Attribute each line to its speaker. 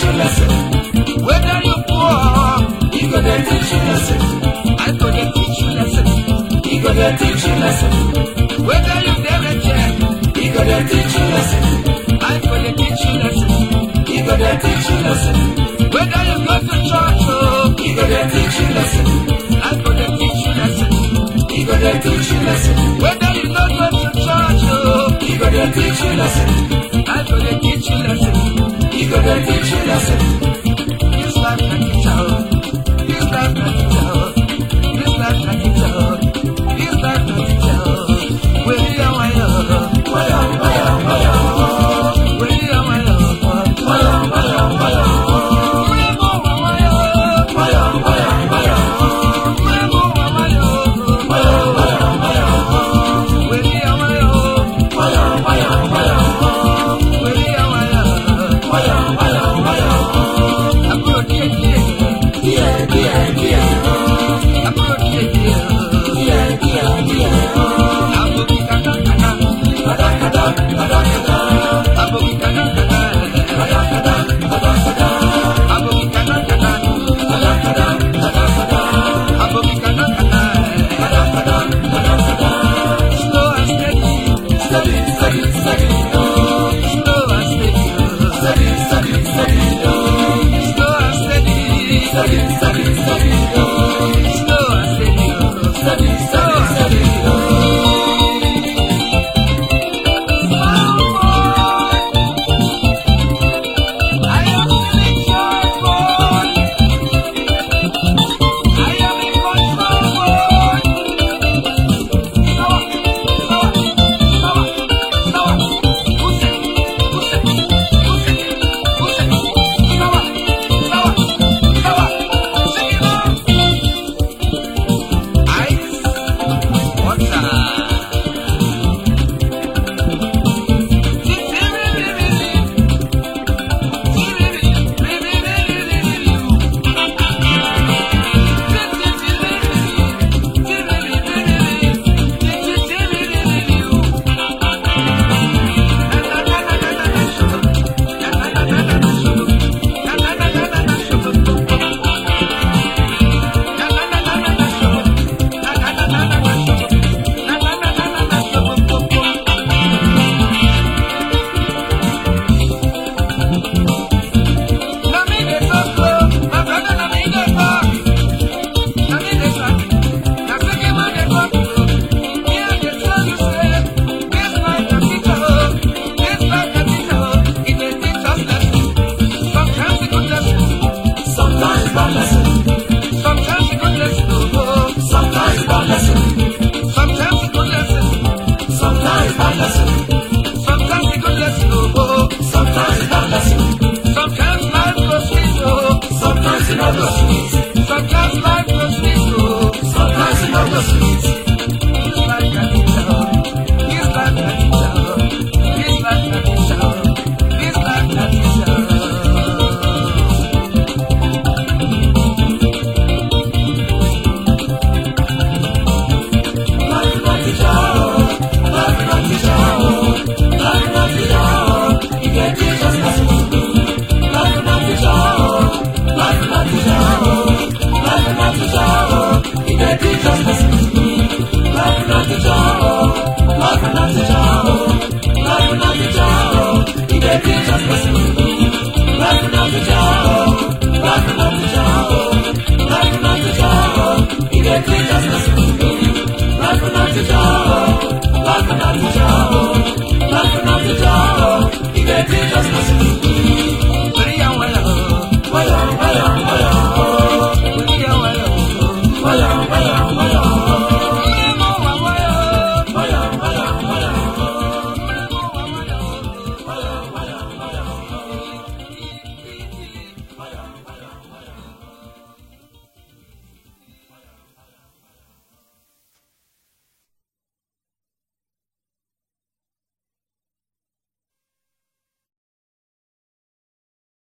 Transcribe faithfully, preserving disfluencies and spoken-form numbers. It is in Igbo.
Speaker 1: teach you lesson. Whether you poor, he gonna teach you lesson. I gonna teach you lesson. He gonna teach you lesson. Whether you never check, he gonna teach you lesson. I gonna teach you lesson. He gonna teach you lesson. Whether you go to church, oh, he gonna teach you lesson. I gonna teach you lesson. He gonna teach you lesson. Whether you don't go to church, oh, he gonna teach you lesson. I gonna teach you lesson. He gonna teach you lesson. This life like a child. This life like a child. This life like a child. This life like a child. Where you are, where you are, where you are, where you are, where you are, where you are, where you are, where you are.
Speaker 2: Life not the job, you get Jesus, that's what you do. Life not the job.